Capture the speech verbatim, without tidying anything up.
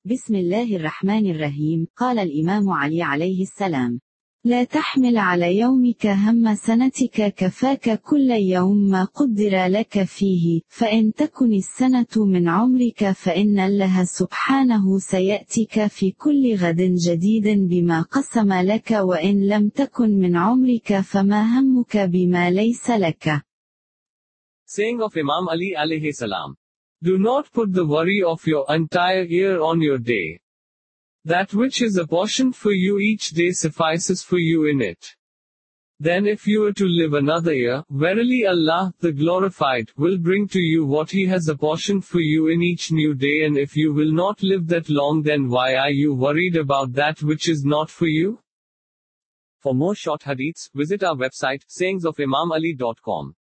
بسم الله الرحمن الرحيم. قال الإمام علي عليه السلام: لا تحمل على يومك هم سنتك، كفاك كل يوم ما قدر لك فيه، فإن تكن السنة من عمرك فإن الله سبحانه سيأتيك في كل غد جديد بما قسم لك، وإن لم تكن من عمرك فما همك بما ليس لك. Saying of Imam Ali alayhi salam. Do not put the worry of your entire year on your day. That which is apportioned for you each day suffices for you in it. Then if you are to live another year, verily Allah, the glorified, will bring to you what He has apportioned for you in each new day, and if you will not live that long, then why are you worried about that which is not for you? For more short hadiths, visit our website, sayings of imam ali dot com.